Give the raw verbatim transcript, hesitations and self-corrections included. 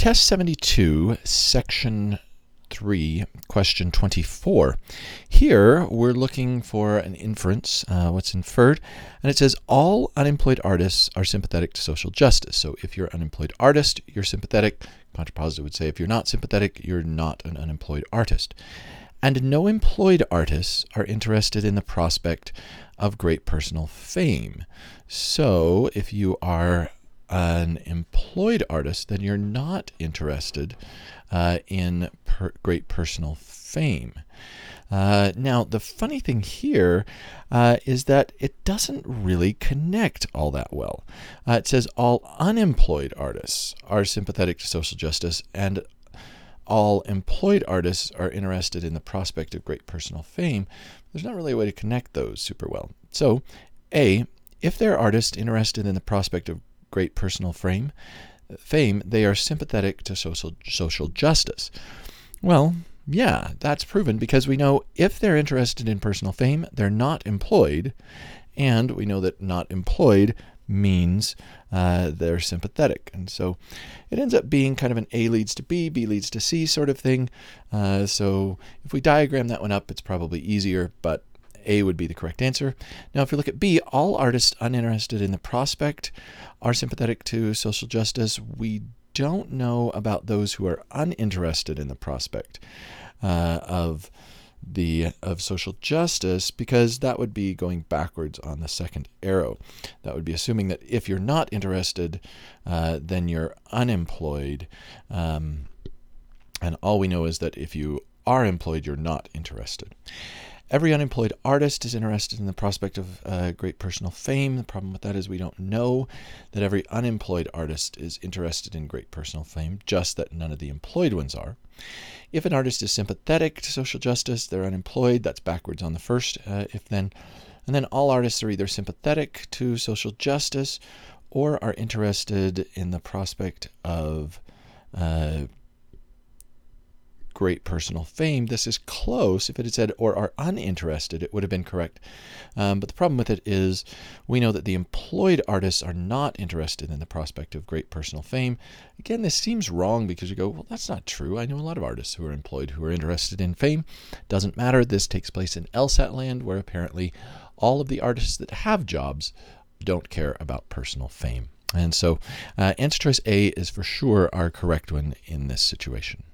Test seventy-two, section three, question twenty-four. Here we're looking for an inference, uh, what's inferred, and it says all unemployed artists are sympathetic to social justice. So if you're an unemployed artist, you're sympathetic. Contrapositive would say if you're not sympathetic, you're not an unemployed artist. And no employed artists are interested in the prospect of great personal fame. So if you are an employed artist, then you're not interested uh, in per great personal fame. Uh, now, the funny thing here uh, is that it doesn't really connect all that well. Uh, it says all unemployed artists are sympathetic to social justice, and all employed artists are interested in the prospect of great personal fame. There's not really a way to connect those super well. So, A, if they're artists interested in the prospect of great personal fame, fame, they are sympathetic to social social justice. Well, yeah, that's proven because we know if they're interested in personal fame, they're not employed, and we know that not employed means uh, they're sympathetic. And so it ends up being kind of an A leads to B, B leads to C sort of thing. Uh, so if we diagram that one up, it's probably easier, but A would be the correct answer. Now, if you look at B, all artists uninterested in the prospect are sympathetic to social justice. We don't know about those who are uninterested in the prospect uh, of the of social justice, because that would be going backwards on the second arrow. That would be assuming that if you're not interested, uh, then you're unemployed. Um, and all we know is that if you are employed, you're not interested. Every unemployed artist is interested in the prospect of uh, great personal fame. The problem with that is we don't know that every unemployed artist is interested in great personal fame, just that none of the employed ones are. If an artist is sympathetic to social justice, they're unemployed. That's backwards on the first uh, if then. And then all artists are either sympathetic to social justice or are interested in the prospect of uh, great personal fame. This is close. If it had said or are uninterested, it would have been correct. Um, but the problem with it is we know that the employed artists are not interested in the prospect of great personal fame. Again, this seems wrong because you go, well, that's not true. I know a lot of artists who are employed who are interested in fame. Doesn't matter. This takes place in LSAT land, where apparently all of the artists that have jobs don't care about personal fame. And so uh, answer choice A is for sure our correct one in this situation.